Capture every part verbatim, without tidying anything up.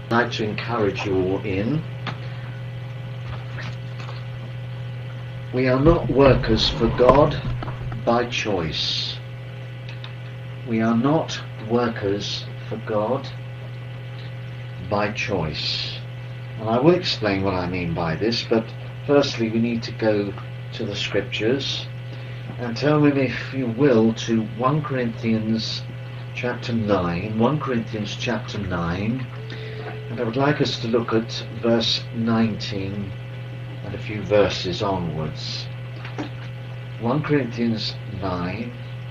I'd like to encourage you all in. We are not workers for God by choice. We are not workers for God by choice. And I will explain what I mean by this, but firstly we need to go to the scriptures and turn with me, if you will, to First Corinthians chapter nine. First Corinthians chapter nine, and I would like us to look at verse nineteen and a few verses onwards. First Corinthians nine,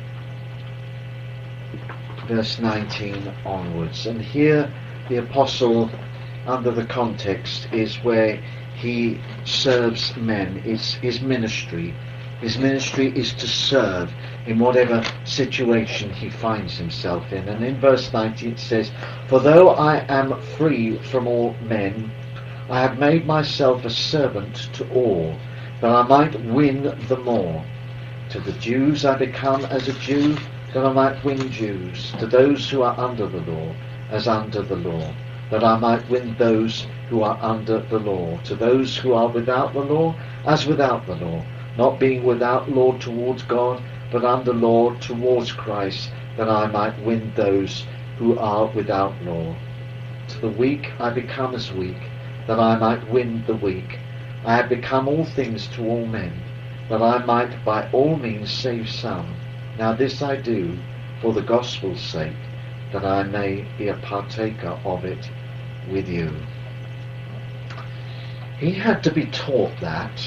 verse nineteen onwards. And here the apostle, under the context, is where he serves men. It's his ministry. His ministry is to serve in whatever situation he finds himself in. And in verse nineteen it says, "For though I am free from all men, I have made myself a servant to all, that I might win the more. To the Jews I become as a Jew, that I might win Jews. To those who are under the law, as under the law, that I might win those who are under the law. To those who are without the law, as without the law, not being without law towards God, but under law towards Christ, that I might win those who are without law. To the weak I become as weak, that I might win the weak. I have become all things to all men, that I might by all means save some. Now this I do for the gospel's sake, that I may be a partaker of it with you." He had to be taught that.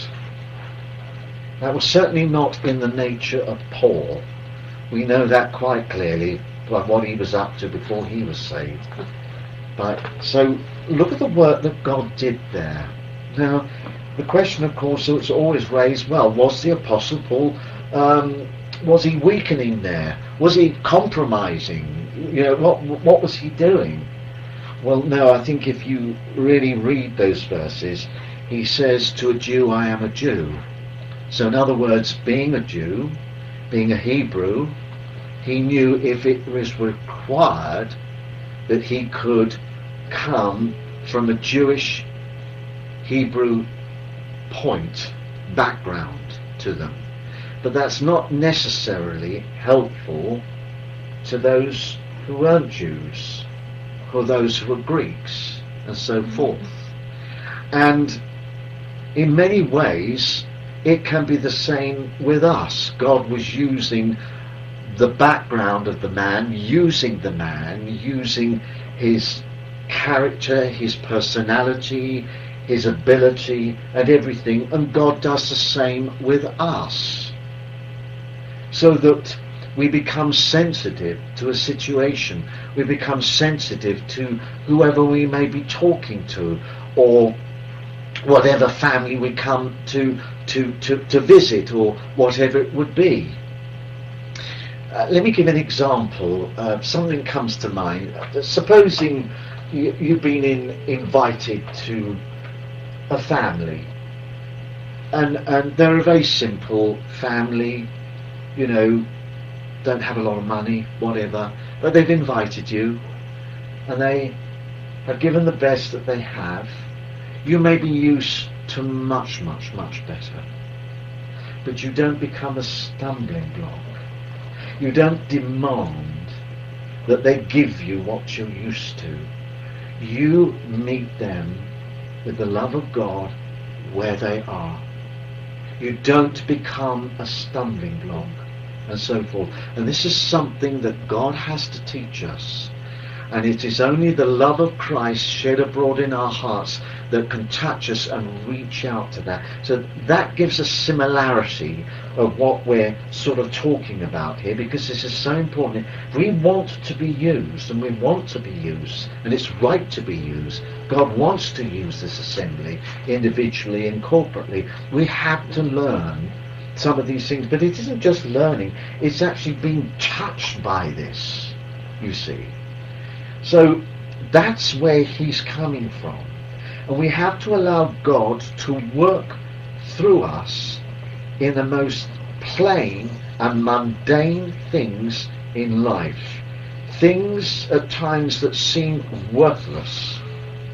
That was certainly not in the nature of Paul. We know that quite clearly by what he was up to before he was saved. But so look at the work that God did there. Now, the question, of course, that's always raised: well, was the Apostle Paul, um, was he weakening there? Was he compromising? You know, what what was he doing? Well, no. I think if you really read those verses, he says, "To a Jew, I am a Jew." So in other words, being a Jew, being a Hebrew, he knew if it was required that he could come from a Jewish Hebrew point, background to them. But that's not necessarily helpful to those who weren't Jews, or those who were Greeks, and so forth. And in many ways, it can be the same with us. God was using the background of the man, using the man, using his character, his personality, his ability, and everything, and God does the same with us. So that we become sensitive to a situation, we become sensitive to whoever we may be talking to, or whatever family we come to to, to, to visit, or whatever it would be. Uh, let me give an example. Uh, something comes to mind. Uh, supposing you, you've been in, invited to a family, and, and they're a very simple family, you know, don't have a lot of money, whatever, but they've invited you, and they have given the best that they have. You may be used to much, much, much better, but you don't become a stumbling block. You don't demand that they give you what you're used to. You meet them with the love of God where they are. You don't become a stumbling block, and so forth. And this is something that God has to teach us. And it is only the love of Christ shed abroad in our hearts that can touch us and reach out to that. So that gives a similarity of what we're sort of talking about here, because this is so important. We want to be used, and we want to be used, and it's right to be used. God wants to use this assembly individually and corporately. We have to learn some of these things, but it isn't just learning, it's actually being touched by this, you see. So that's where he's coming from. And we have to allow God to work through us in the most plain and mundane things in life. Things at times that seem worthless,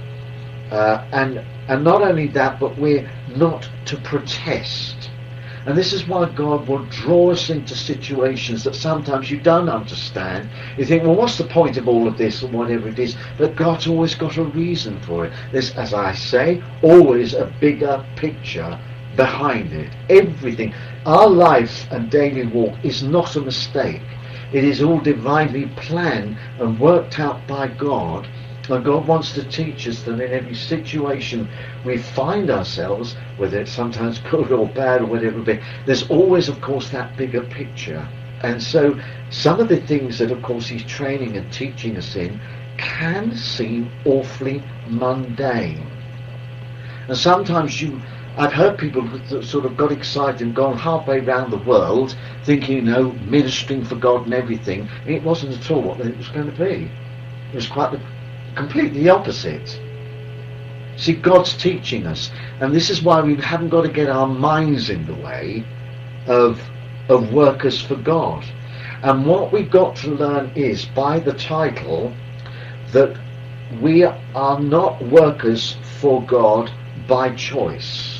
Uh, and and not only that, but we're not to protest. And this is why God will draw us into situations that sometimes you don't understand. You think, well, what's the point of all of this, or whatever it is? But God's always got a reason for it. There's, as I say, always a bigger picture behind it. Everything. Our life and daily walk is not a mistake. It is all divinely planned and worked out by God. And God wants to teach us that in every situation we find ourselves, whether it's sometimes good or bad or whatever it be, there's always, of course, that bigger picture. And so some of the things that, of course, he's training and teaching us in can seem awfully mundane. And sometimes you, I've heard people that sort of got excited and gone halfway around the world thinking, you know, ministering for God and everything. It wasn't at all what it was going to be. It was quite the completely the opposite. See, God's teaching us, and this is why we haven't got to get our minds in the way of of workers for God. And what we've got to learn is, by the title, that we are not workers for God by choice.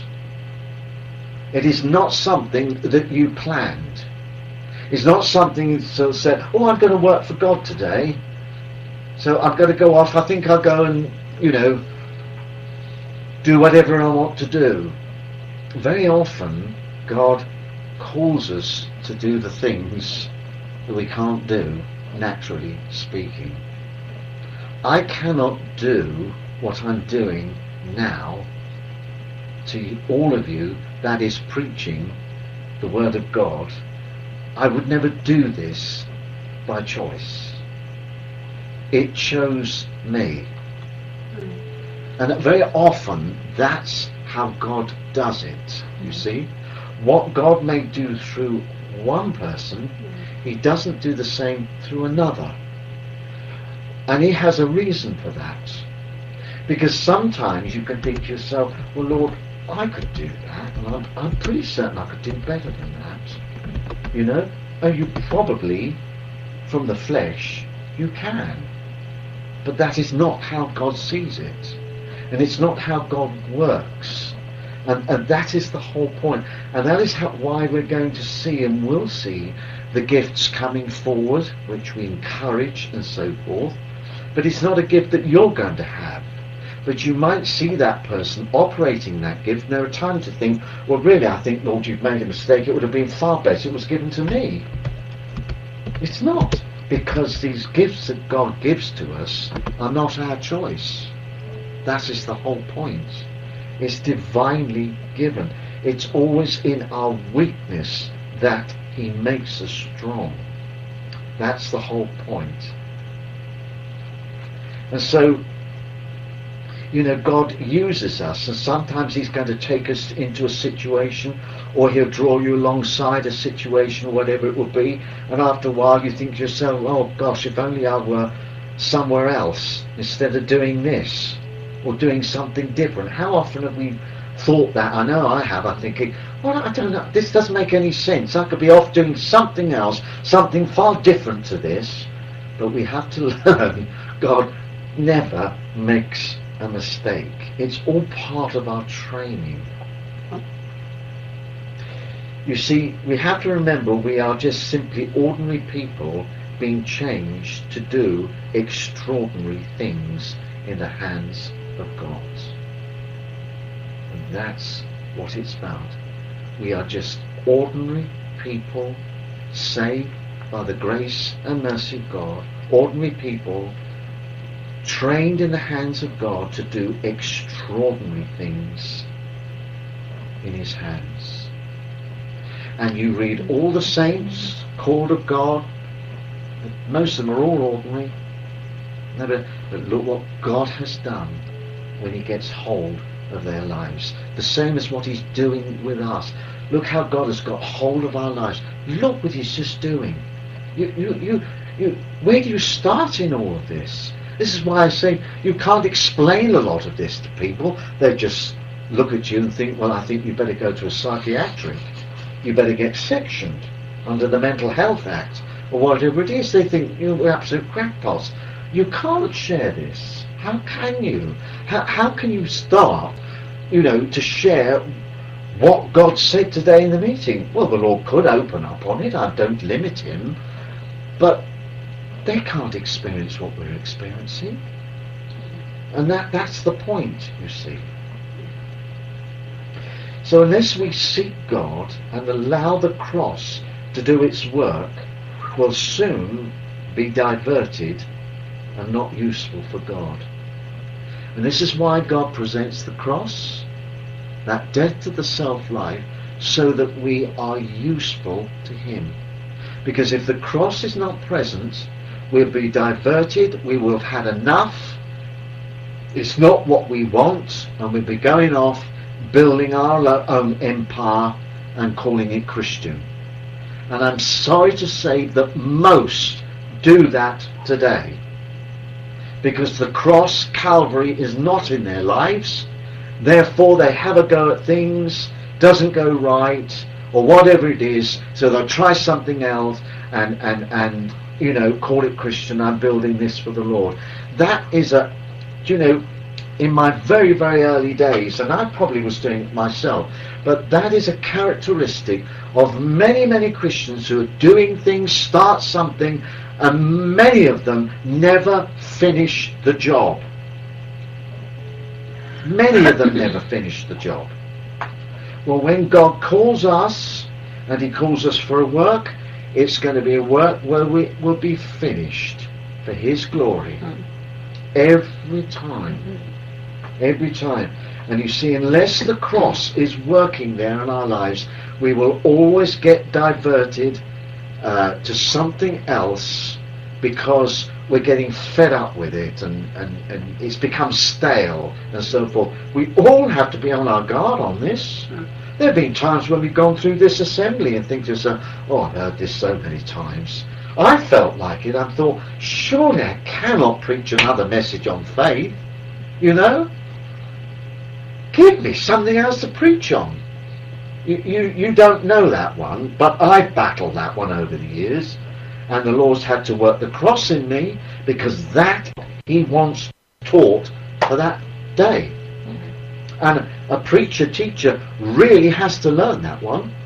It is not something that you planned. It's not something that said, oh, I'm going to work for God today, so I've got to go off. I think I'll go and, you know, do whatever I want to do. Very often, God calls us to do the things that we can't do, naturally speaking. I cannot do what I'm doing now to all of you, that is preaching the Word of God. I would never do this by choice. It chose me. And very often that's how God does it, you see. What God may do through one person, he doesn't do the same through another. And he has a reason for that. Because sometimes you can think to yourself, well, Lord, I could do that, and I'm, I'm pretty certain I could do better than that. You know? And you probably, from the flesh, you can. But that is not how God sees it. And it's not how God works. And, and that is the whole point. And that is how, why we're going to see and will see the gifts coming forward, which we encourage and so forth. But it's not a gift that you're going to have. But you might see that person operating that gift, and there are times to think, well, really, I think, Lord, you've made a mistake. It would have been far better it was given to me. It's not, because these gifts that God gives to us are not our choice. That is the whole point. It's divinely given. It's always in our weakness that he makes us strong. That's the whole point. And so, you know, God uses us, and sometimes he's going to take us into a situation, or he'll draw you alongside a situation, or whatever it will be, and after a while you think to yourself, oh gosh, if only I were somewhere else instead of doing this, or doing something different. How often have we thought that? I know I have. I'm thinking, well, I don't know, this doesn't make any sense. I could be off doing something else, something far different to this. But we have to learn God never makes a mistake. It's all part of our training. You see, we have to remember we are just simply ordinary people being changed to do extraordinary things in the hands of God. And that's what it's about. We are just ordinary people saved by the grace and mercy of God, ordinary people trained in the hands of God to do extraordinary things in his hands. And you read all the saints called of God, most of them are all ordinary. But look what God has done when he gets hold of their lives. The same as what he's doing with us. Look how God has got hold of our lives. Look what he's just doing. You, you, you, you, where do you start in all of this? This is why I say you can't explain a lot of this to people. They just look at you and think, well, I think you better go to a psychiatric. You better get sectioned under the Mental Health Act, or whatever it is. They think you're absolute crackpots. You can't share this. How can you? How, how can you start, you know, to share what God said today in the meeting? Well, the Lord could open up on it. I don't limit him. But they can't experience what we're experiencing. And that, that's the point, you see. So unless we seek God and allow the cross to do its work, we'll soon be diverted and not useful for God. And this is why God presents the cross, that death to the self-life, so that we are useful to him. Because if the cross is not present, we'll be diverted, we will have had enough, it's not what we want, and we'll be going off building our own empire and calling it Christian. And I'm sorry to say that most do that today, because the cross, Calvary, is not in their lives. Therefore they have a go at things, doesn't go right, or whatever it is, so they'll try something else and and and you know, call it Christian. I'm building this for the Lord. That is a, you know, in my very, very early days, and I probably was doing it myself, but that is a characteristic of many, many Christians who are doing things, start something, and many of them never finish the job. Many of them never finish the job. Well, when God calls us, and he calls us for a work, it's going to be a work where we will be finished for his glory. Every time. Every time. And you see, unless the cross is working there in our lives, we will always get diverted uh, to something else, because we're getting fed up with it, and, and, and it's become stale and so forth. We all have to be on our guard on this. There have been times when we've gone through this assembly and think to yourself, oh, I've heard this so many times. I felt like it. I thought, surely I cannot preach another message on faith. You know? Give me something else to preach on. You, you, you don't know that one, but I've battled that one over the years. And the Lord's had to work the cross in me, because that he wants taught for that day. And a preacher, teacher really has to learn that one.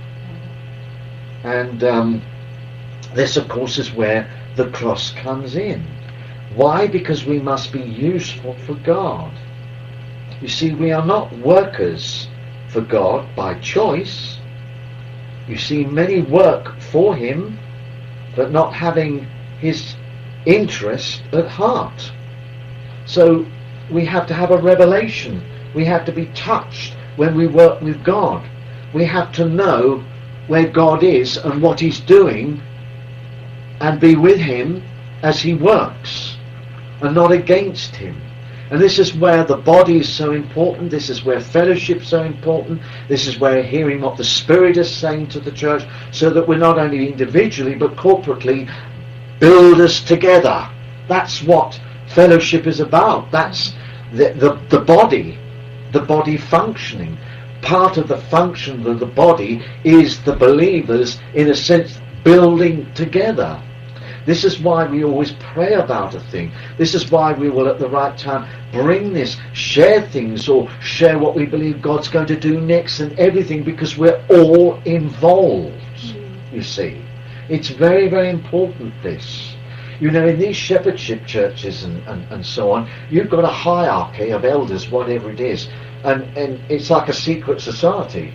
And um, this, of course, is where the cross comes in. Why? Because we must be useful for God. You see, we are not workers for God by choice. You see, many work for him, but not having his interest at heart. So we have to have a revelation. We have to be touched when we work with God. We have to know where God is and what he's doing, and be with him as he works, and not against him. And this is where the body is so important. This is where fellowship is so important. This is where hearing what the Spirit is saying to the church, so that we're not only individually but corporately build us together. That's what fellowship is about. That's the, the, the body, the body functioning. Part of the function of the body is the believers, in a sense, building together. This is why we always pray about a thing. This is why we will at the right time bring this, share things, or share what we believe God's going to do next and everything, because we're all involved, mm. you see. It's very, very important, this. You know, in these shepherdship churches and, and, and so on, you've got a hierarchy of elders, whatever it is, and, and it's like a secret society.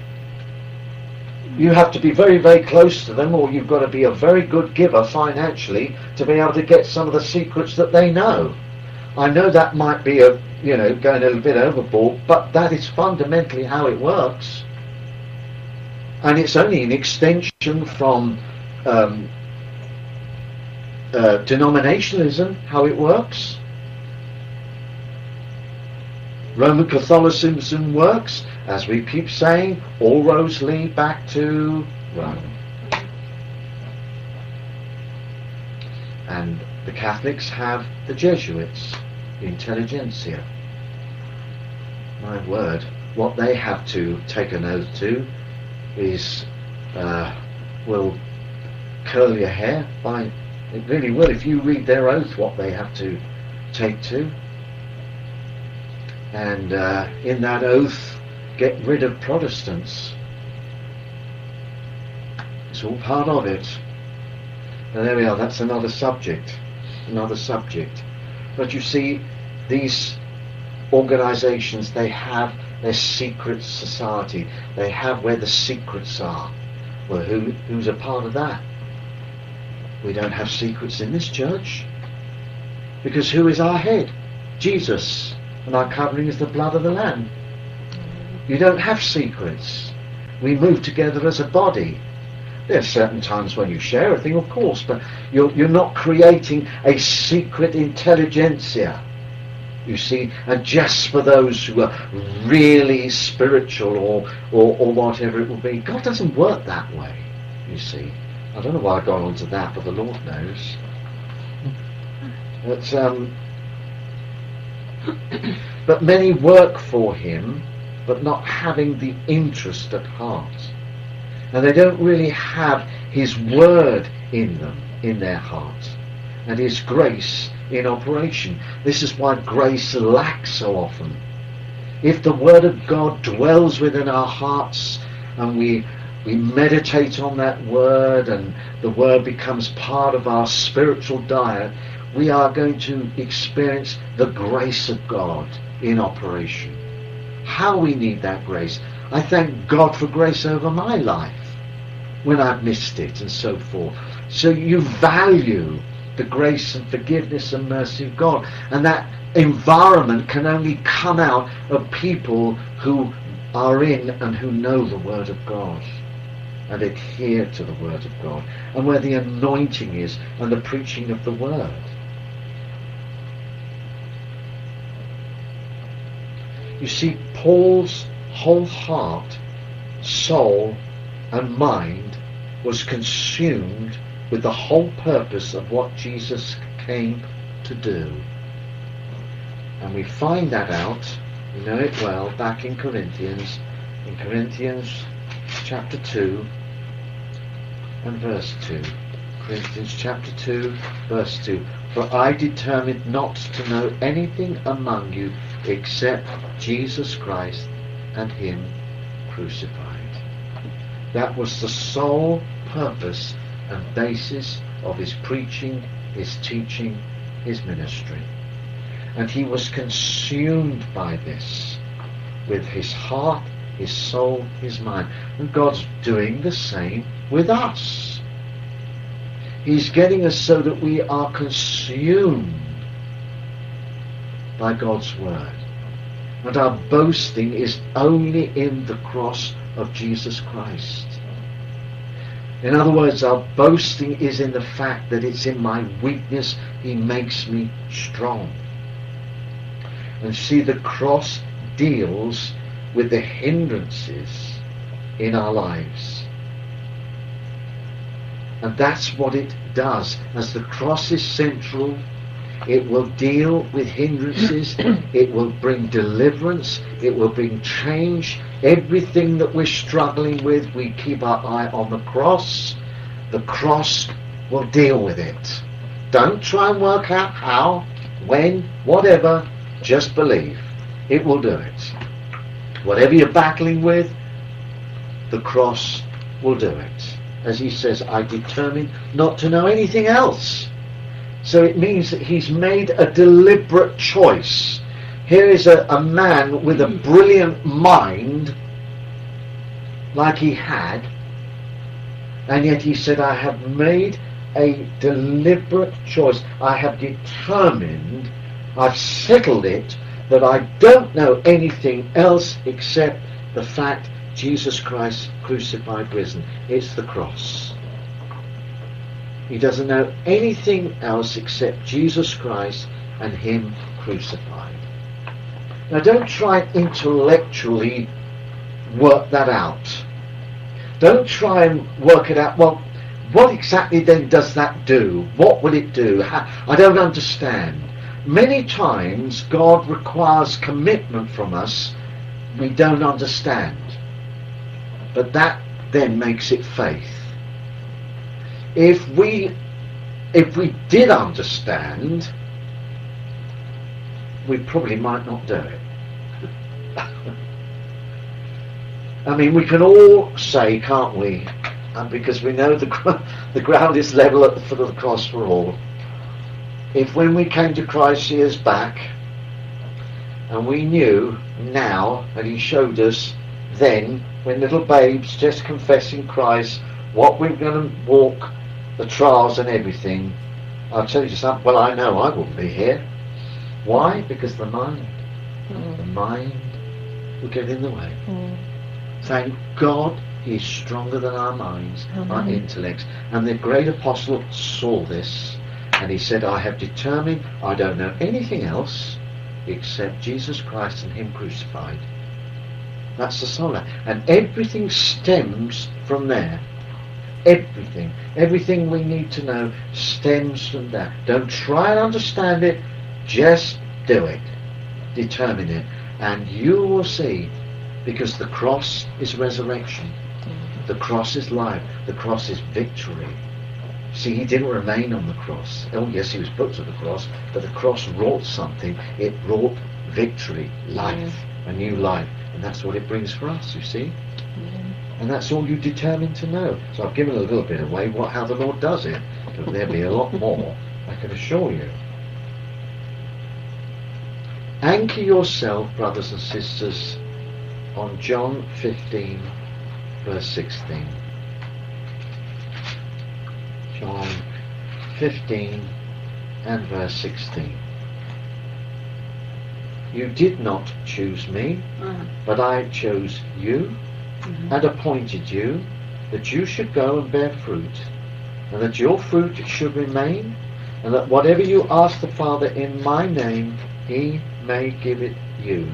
You have to be very, very close to them, or you've got to be a very good giver financially to be able to get some of the secrets that they know. I know that might be a, you know, going a little bit overboard, but that is fundamentally how it works. And it's only an extension from um, uh, denominationalism, how it works. Roman Catholicism works, as we keep saying, all roads lead back to Rome. And the Catholics have the Jesuits, the intelligentsia. My word, what they have to take an oath to is, uh, will curl your hair. By, it really will, if you read their oath, what they have to take to. and uh, in that oath get rid of Protestants. It's all part of it. And there we are, that's another subject, another subject. But you see, these organisations, they have their secret society. They have where the secrets are. Well, who, who's a part of that? We don't have secrets in this church. Because who is our head? Jesus. And our covering is the blood of the Lamb. You don't have secrets. We move together as a body. There are certain times when you share a thing, of course, but you're, you're not creating a secret intelligentsia, you see, and just for those who are really spiritual or, or, or whatever it will be. God doesn't work that way, you see. I don't know why I got onto that, but the Lord knows. But, um, but many work for him, but not having the interest at heart. And they don't really have his word in them, in their heart, and his grace in operation. This is why grace lacks so often. If the word of God dwells within our hearts, and we we meditate on that word, and the word becomes part of our spiritual diet, we are going to experience the grace of God in operation. How we need that grace. I thank God for grace over my life when I've missed it and so forth. So you value the grace and forgiveness and mercy of God, and that environment can only come out of people who are in and who know the Word of God and adhere to the Word of God, and where the anointing is and the preaching of the Word. You see, Paul's whole heart, soul and mind was consumed with the whole purpose of what Jesus came to do. And we find that out, we know it well, back in Corinthians, in Corinthians chapter two and verse two. Corinthians chapter two, verse two. For I determined not to know anything among you except Jesus Christ and him crucified. That was the sole purpose and basis of his preaching, his teaching, his ministry. And he was consumed by this, with his heart, his soul, his mind. And God's doing the same with us. He's getting us so that we are consumed by God's word. And our boasting is only in the cross of Jesus Christ. In other words, our boasting is in the fact that it's in my weakness he makes me strong. And see, the cross deals with the hindrances in our lives. And that's what it does. As the cross is central, it will deal with hindrances, it will bring deliverance, it will bring change. Everything that we're struggling with, we keep our eye on the cross. The cross will deal with it. Don't try and work out how, when, whatever, just believe. It will do it. Whatever you're battling with, the cross will do it. As he says, I determined not to know anything else. So it means that he's made a deliberate choice. Here is a, a man with a brilliant mind, like he had, and yet he said, I have made a deliberate choice. I have determined, I've settled it, that I don't know anything else except the fact Jesus Christ crucified, risen. It's the cross. He doesn't know anything else except Jesus Christ and him crucified. Now don't try and intellectually work that out. Don't try and work it out. Well, what exactly then does that do? What will it do? How, I don't understand. Many times God requires commitment from us we don't understand. But that then makes it faith. If we if we did understand, we probably might not do it. I mean, we can all say, can't we? And because we know the gr- the ground is level at the foot of the cross for all. If when we came to Christ years back, and we knew now, and He showed us then, when little babes just confessing Christ, what we're going to walk, the trials and everything, I'll tell you something. Well, I know I wouldn't be here. Why? Because the mind, mm. the mind will get in the way. Mm. Thank God He's stronger than our minds, mm-hmm. our intellects. And the great apostle saw this, and he said, I have determined I don't know anything else except Jesus Christ and Him crucified. That's the sola. And everything stems from there. Everything. Everything we need to know stems from that. Don't try and understand it, just do it. Determine it. And you will see, because the cross is resurrection. The cross is life. The cross is victory. See, He didn't remain on the cross. Oh yes, He was put to the cross, but the cross wrought something. It wrought victory, life, mm. a new life. And that's what it brings for us, you see. Mm. And that's all you determine to know. So I've given a little bit away what how the Lord does it, but there'll be a lot more, I can assure you. Anchor yourself, brothers and sisters, on John fifteen, verse sixteen. John fifteen and verse sixteen. You did not choose me, uh-huh. but I chose you, mm-hmm. and appointed you, that you should go and bear fruit, and that your fruit should remain, and that whatever you ask the Father in my name, He may give it you.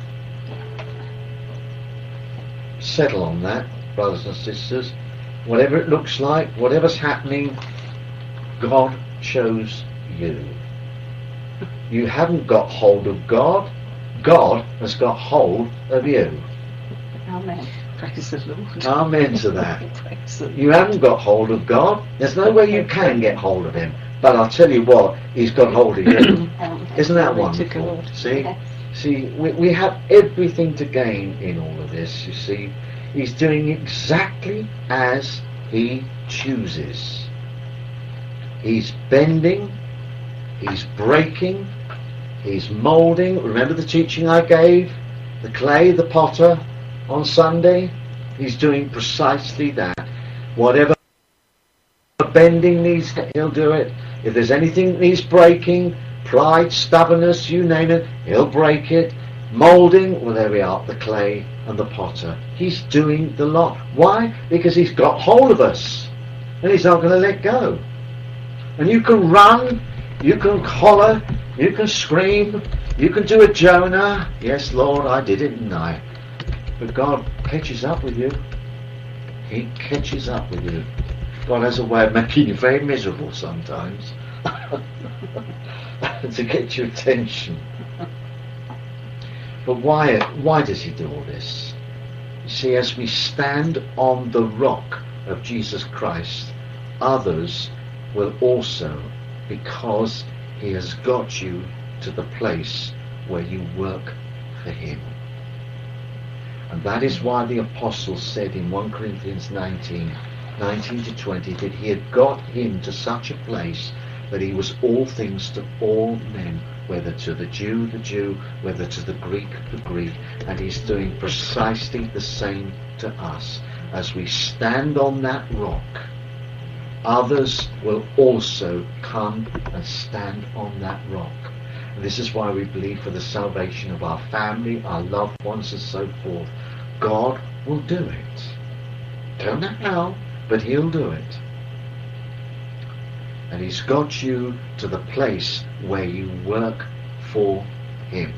Settle on that, brothers and sisters. Whatever it looks like, whatever's happening, God chose you. You haven't got hold of God. God has got hold of you. Amen. Praise the Lord. Amen to that. You haven't got hold of God. There's no way you can get hold of Him. But I'll tell you what, He's got hold of you. Isn't that wonderful? See? See, we, we have everything to gain in all of this, you see. He's doing exactly as He chooses. He's bending, He's breaking, He's moulding. Remember the teaching I gave? The clay, the potter, on Sunday? He's doing precisely that. Whatever bending needs, He'll do it. If there's anything that needs breaking, pride, stubbornness, you name it, He'll break it. Moulding, well there we are, the clay and the potter. He's doing the lot. Why? Because He's got hold of us, and He's not going to let go. And you can run, you can holler, you can scream, you can do a Jonah. Yes, Lord, I did it, didn't I? But God catches up with you. He catches up with you. God has a way of making you very miserable sometimes to get your attention. But why, why does He do all this? You see, as we stand on the rock of Jesus Christ, others will also, because He has got you to the place where you work for Him. And that is why the apostle said in First Corinthians nineteen, nineteen to twenty, that he had got him to such a place that he was all things to all men, whether to the Jew, the Jew, whether to the Greek, the Greek. And He's doing precisely the same to us. As we stand on that rock, others will also come and stand on that rock. And this is why we believe for the salvation of our family, our loved ones and so forth. God will do it. Don't know how, but He'll do it. And He's got you to the place where you work for Him.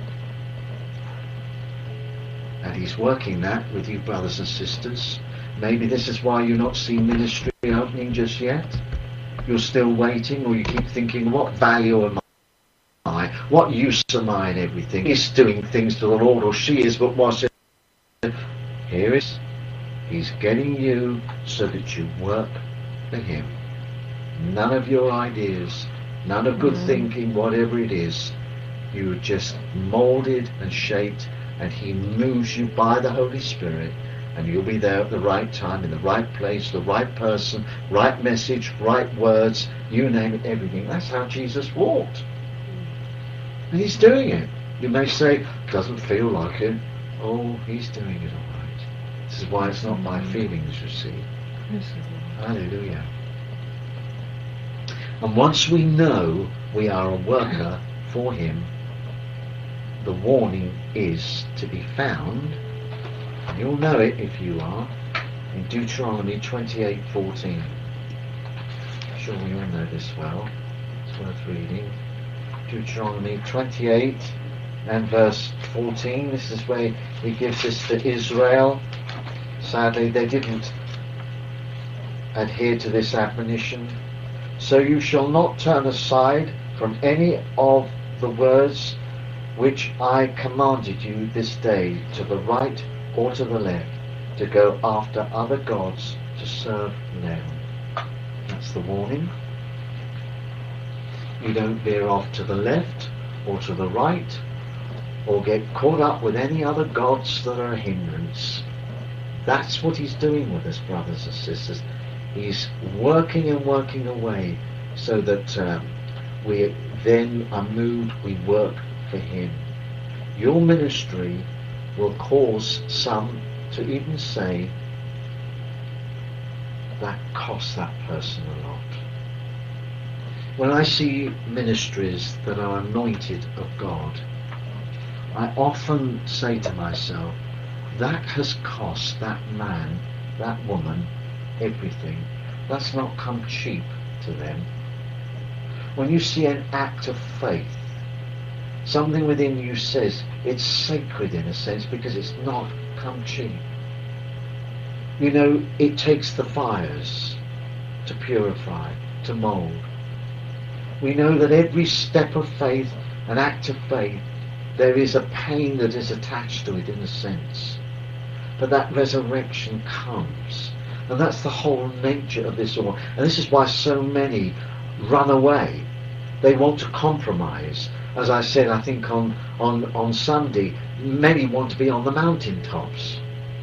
And He's working that with you, brothers and sisters. Maybe this is why you're not seeing ministry opening just yet. You're still waiting, or you keep thinking, what value am I? What use am I in everything? He's doing things to the Lord, or she is, but what's it? Here is, He's getting you so that you work for Him. None of your ideas, none of good mm. thinking, whatever it is. You're just moulded and shaped and he moves you by the Holy Spirit, and you'll be there at the right time, in the right place, the right person, right message, right words, you name it, everything. That's how Jesus walked. And he's doing it. You may say, doesn't feel like it. Oh, he's doing it all right. This is why it's not my feelings, you see. Hallelujah. And once we know we are a worker for him, the warning is to be found, and you'll know it if you are, in Deuteronomy twenty-eight fourteen. I'm sure we all know this well. It's worth reading. Deuteronomy twenty-eight and verse fourteen. This is where he gives this to Israel. Sadly, they didn't adhere to this admonition. So you shall not turn aside from any of the words which I commanded you this day, to the right or to the left, to go after other gods to serve them. That's the warning. You don't veer off to the left or to the right, or get caught up with any other gods that are a hindrance. That's what he's doing with us, brothers and sisters. He's working and working away so that um, we then are moved, we work for him. Your ministry will cause some to even say, that costs that person a lot. When I see ministries that are anointed of God, I often say to myself, that has cost that man, that woman, everything. That's not come cheap to them. When you see an act of faith, something within you says it's sacred in a sense, because it's not come cheap. You know, it takes the fires to purify, to mould. We know that every step of faith, an act of faith, there is a pain that is attached to it in a sense. But that resurrection comes. And that's the whole nature of this all. And this is why so many run away. They want to compromise. As I said, I think on, on, on Sunday, many want to be on the mountaintops.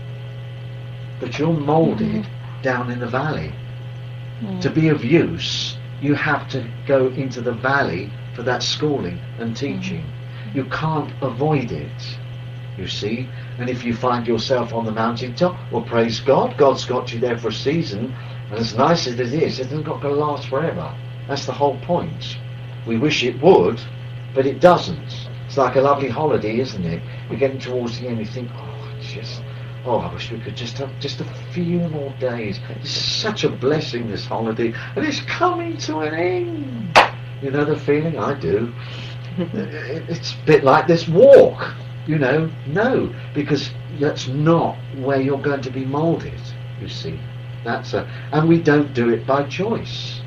But you're moulded mm-hmm. down in the valley. Mm. To be of use, you have to go into the valley for that schooling and teaching. Mm-hmm. You can't avoid it, you see. And if you find yourself on the mountaintop, well, praise God, God's got you there for a season, and as nice as it is, it isn't got to last forever. That's the whole point. We wish it would, but it doesn't. It's like a lovely holiday, isn't it? You're getting towards the end, you think, oh, it's just, oh, I wish we could just have just a few more days. This is such a blessing, this holiday, and it's coming to an end. You know the feeling? I do. It's a bit like this walk. You know, no, because that's not where you're going to be moulded, you see. That's a, and we don't do it by choice.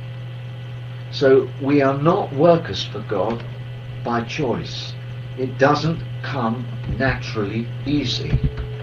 So we are not workers for God by choice. It doesn't come naturally easy.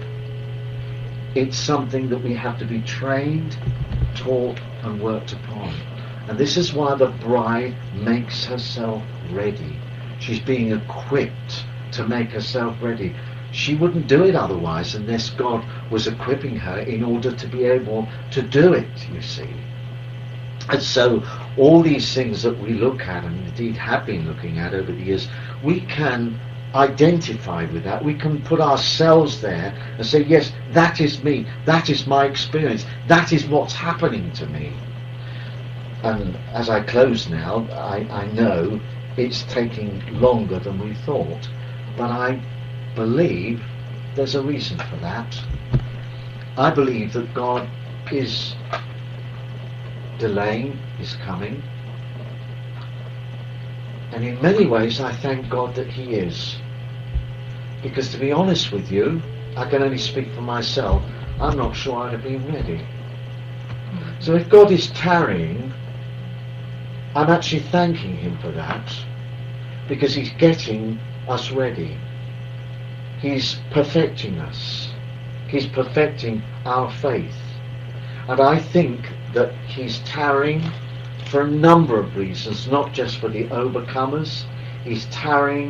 It's something that we have to be trained, taught and worked upon. And this is why the bride makes herself ready. She's being equipped to make herself ready. She wouldn't do it otherwise unless God was equipping her in order to be able to do it, you see. And so all these things that we look at, and indeed have been looking at over the years, we can identify with that. We can put ourselves there and say, yes, that is me, that is my experience, that is what's happening to me. And as I close now, I, I know it's taking longer than we thought, but I believe there's a reason for that. I believe that God is delaying his coming, and in many ways I thank God that he is, because to be honest with you, I can only speak for myself, I'm not sure I'd have been ready. So if God is tarrying, I'm actually thanking him for that, because he's getting us ready. He's perfecting us. He's perfecting our faith. And I think that he's tarrying for a number of reasons, not just for the overcomers. He's tarrying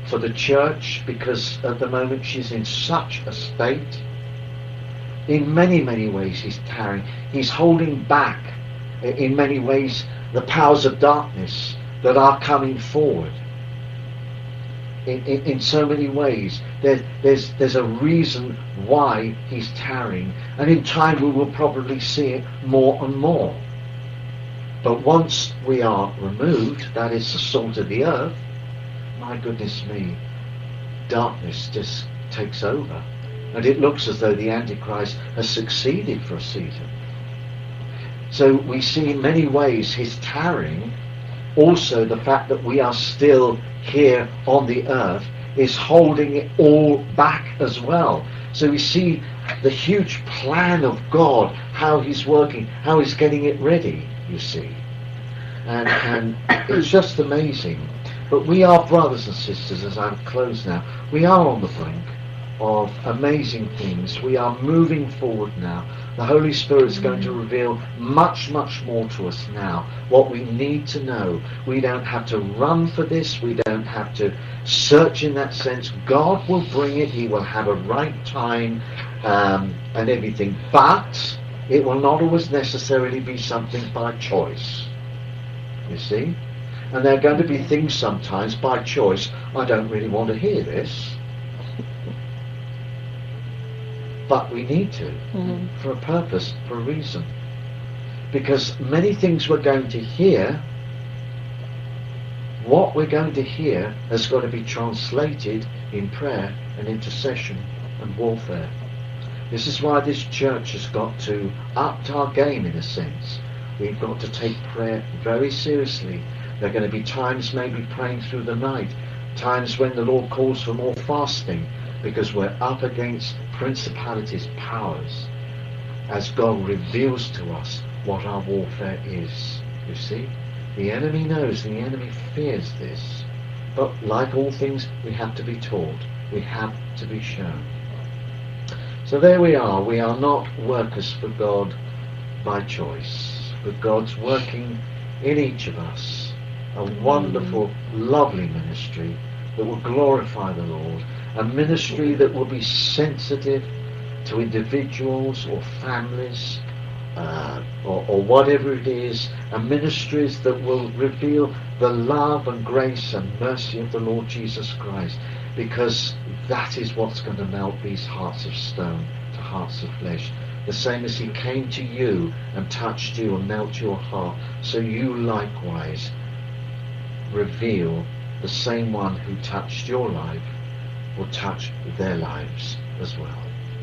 for the church, because at the moment she's in such a state. In many, many ways he's tarrying. He's holding back, in many ways, the powers of darkness that are coming forward. In, in, in so many ways, there, there's, there's a reason why he's tarrying. And in time we will probably see it more and more. But once we are removed, that is the salt of the earth, my goodness me, darkness just takes over. And it looks as though the Antichrist has succeeded for a season. So we see in many ways his tarrying, also the fact that we are still here on the earth, is holding it all back as well. So we see the huge plan of God, how he's working, how he's getting it ready, you see. And, and it's just amazing. But we are brothers and sisters, as I'm closed now, we are on the brink of amazing things. We are moving forward now. The Holy Spirit is going to reveal much, much more to us now. What we need to know. We don't have to run for this. We don't have to search in that sense. God will bring it. He will have a right time um, and everything. But it will not always necessarily be something by choice. You see? And there are going to be things sometimes by choice. I don't really want to hear this. But we need to, mm-hmm. for a purpose, for a reason. Because many things we're going to hear, what we're going to hear has got to be translated in prayer and intercession and warfare. This is why this church has got to up our game in a sense. We've got to take prayer very seriously. There are going to be times maybe praying through the night, times when the Lord calls for more fasting, because we're up against principalities, powers, as God reveals to us what our warfare is. You see, the enemy knows, the enemy fears this, but like all things, we have to be taught, we have to be shown. So there we are. We are not workers for God by choice, but God's working in each of us a wonderful, lovely ministry that will glorify the Lord. A ministry that will be sensitive to individuals or families uh, or, or whatever it is. A ministries that will reveal the love and grace and mercy of the Lord Jesus Christ. Because that is what's going to melt these hearts of stone to hearts of flesh. The same as he came to you and touched you and melt your heart. So you likewise reveal the same one who touched your life will touch their lives as well.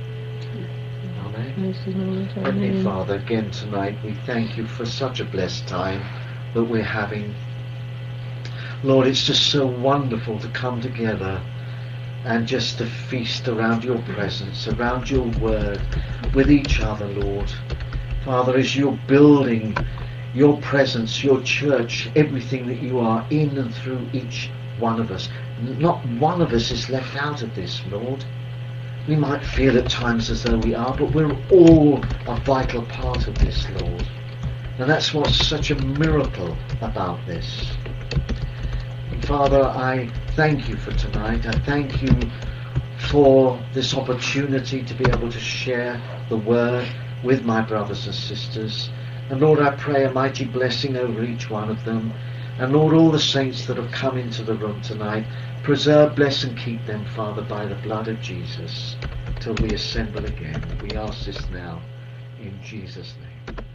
Amen. Heavenly Father, again tonight we thank you for such a blessed time that we're having. Lord, it's just so wonderful to come together and just to feast around your presence, around your word, with each other, Lord. Father, as you're building your presence, your church, everything that you are in and through each one of us. Not one of us is left out of this, Lord. We might feel at times as though we are, but we're all a vital part of this, Lord. And that's what's such a miracle about this. And Father, I thank you for tonight. I thank you for this opportunity to be able to share the word with my brothers and sisters. And Lord, I pray a mighty blessing over each one of them. And Lord, all the saints that have come into the room tonight, preserve, bless and keep them, Father, by the blood of Jesus, till we assemble again. We ask this now in Jesus' name.